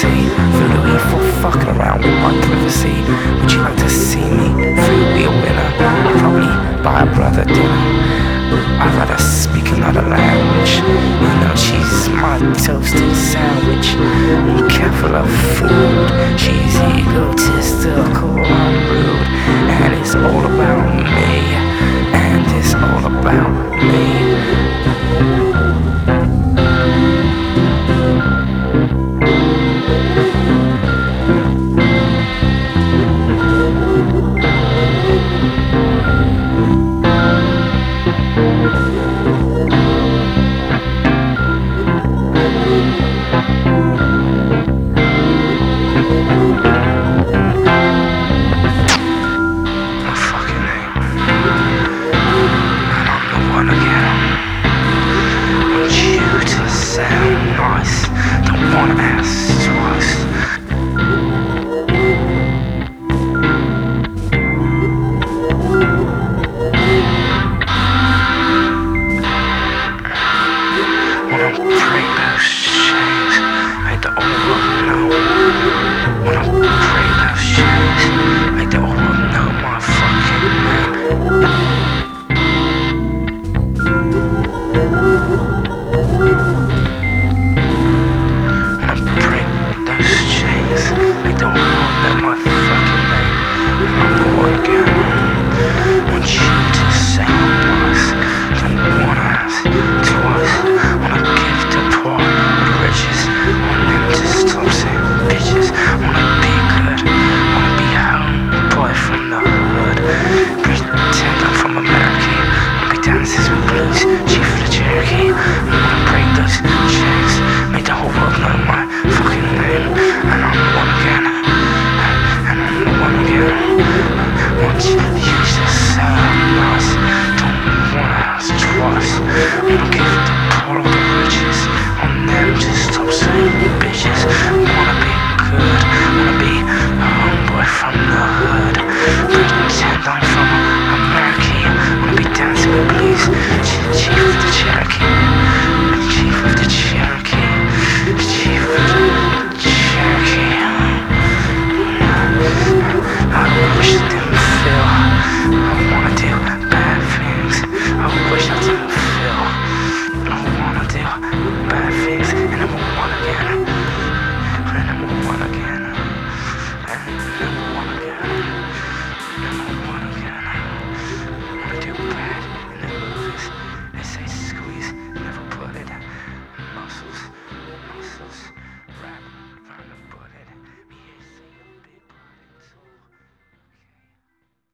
see through the week for fucking around with my privacy. Would you like to see me free be a winner? Probably buy a brother dinner. I'd rather speak another language. You know she's my toasted sandwich. I'm careful of food. She's egotistical, I'm rude. And it's all about me. And it's all about me.